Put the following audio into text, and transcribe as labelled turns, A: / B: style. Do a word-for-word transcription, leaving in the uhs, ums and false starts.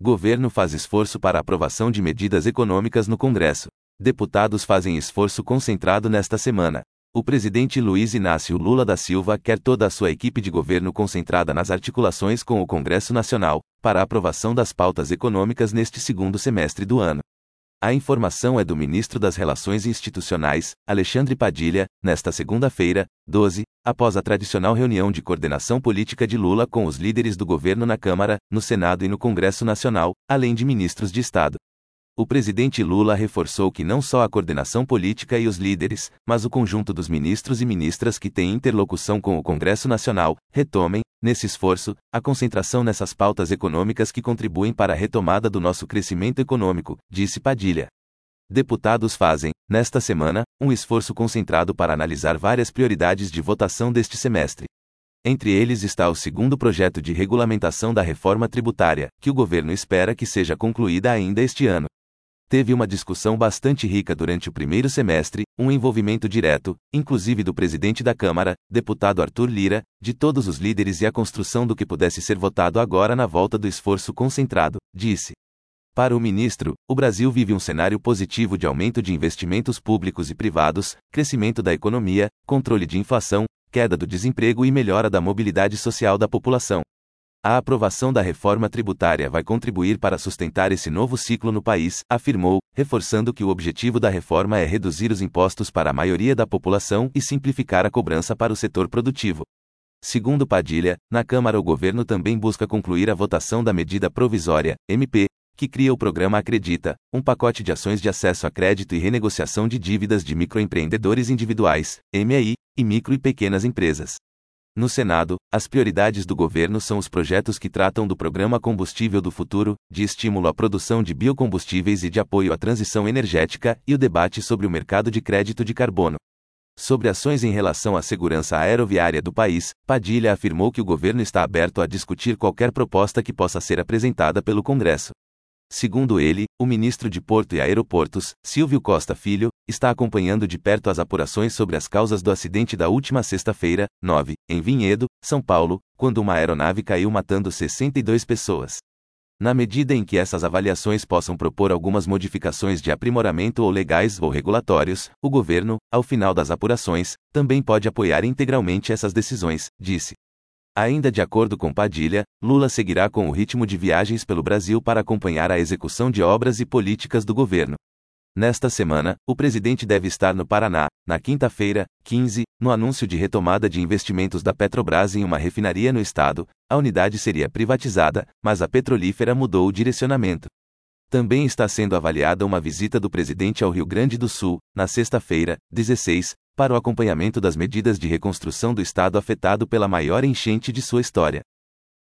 A: Governo faz esforço para aprovação de medidas econômicas no Congresso. Deputados fazem esforço concentrado nesta semana. O presidente Luiz Inácio Lula da Silva quer toda a sua equipe de governo concentrada nas articulações com o Congresso Nacional, para a aprovação das pautas econômicas neste segundo semestre do ano. A informação é do ministro das Relações Institucionais, Alexandre Padilha, nesta segunda-feira, doze, após a tradicional reunião de coordenação política de Lula com os líderes do governo na Câmara, no Senado e no Congresso Nacional, além de ministros de Estado. O presidente Lula reforçou que não só a coordenação política e os líderes, mas o conjunto dos ministros e ministras que têm interlocução com o Congresso Nacional, retomem, nesse esforço, a concentração nessas pautas econômicas que contribuem para a retomada do nosso crescimento econômico, disse Padilha. Deputados fazem, nesta semana, um esforço concentrado para analisar várias prioridades de votação deste semestre. Entre eles está o segundo projeto de regulamentação da reforma tributária, que o governo espera que seja concluída ainda este ano. Teve uma discussão bastante rica durante o primeiro semestre, um envolvimento direto, inclusive do presidente da Câmara, deputado Arthur Lira, de todos os líderes e a construção do que pudesse ser votado agora na volta do esforço concentrado, disse. Para o ministro, o Brasil vive um cenário positivo de aumento de investimentos públicos e privados, crescimento da economia, controle de inflação, queda do desemprego e melhora da mobilidade social da população. A aprovação da reforma tributária vai contribuir para sustentar esse novo ciclo no país, afirmou, reforçando que o objetivo da reforma é reduzir os impostos para a maioria da população e simplificar a cobrança para o setor produtivo. Segundo Padilha, na Câmara o governo também busca concluir a votação da medida provisória, M P, que cria o programa Acredita, um pacote de ações de acesso a crédito e renegociação de dívidas de microempreendedores individuais, M E I, e micro e pequenas empresas. No Senado, as prioridades do governo são os projetos que tratam do Programa Combustível do Futuro, de estímulo à produção de biocombustíveis e de apoio à transição energética, e o debate sobre o mercado de crédito de carbono. Sobre ações em relação à segurança aeroviária do país, Padilha afirmou que o governo está aberto a discutir qualquer proposta que possa ser apresentada pelo Congresso. Segundo ele, o ministro de Porto e Aeroportos, Silvio Costa Filho, está acompanhando de perto as apurações sobre as causas do acidente da última sexta-feira, nove, em Vinhedo, São Paulo, quando uma aeronave caiu matando sessenta e duas pessoas. Na medida em que essas avaliações possam propor algumas modificações de aprimoramento ou legais ou regulatórios, o governo, ao final das apurações, também pode apoiar integralmente essas decisões, disse. Ainda de acordo com Padilha, Lula seguirá com o ritmo de viagens pelo Brasil para acompanhar a execução de obras e políticas do governo. Nesta semana, o presidente deve estar no Paraná, na quinta-feira, quinze, no anúncio de retomada de investimentos da Petrobras em uma refinaria no estado. A unidade seria privatizada, mas a petrolífera mudou o direcionamento. Também está sendo avaliada uma visita do presidente ao Rio Grande do Sul, na sexta-feira, dezesseis, para o acompanhamento das medidas de reconstrução do estado afetado pela maior enchente de sua história.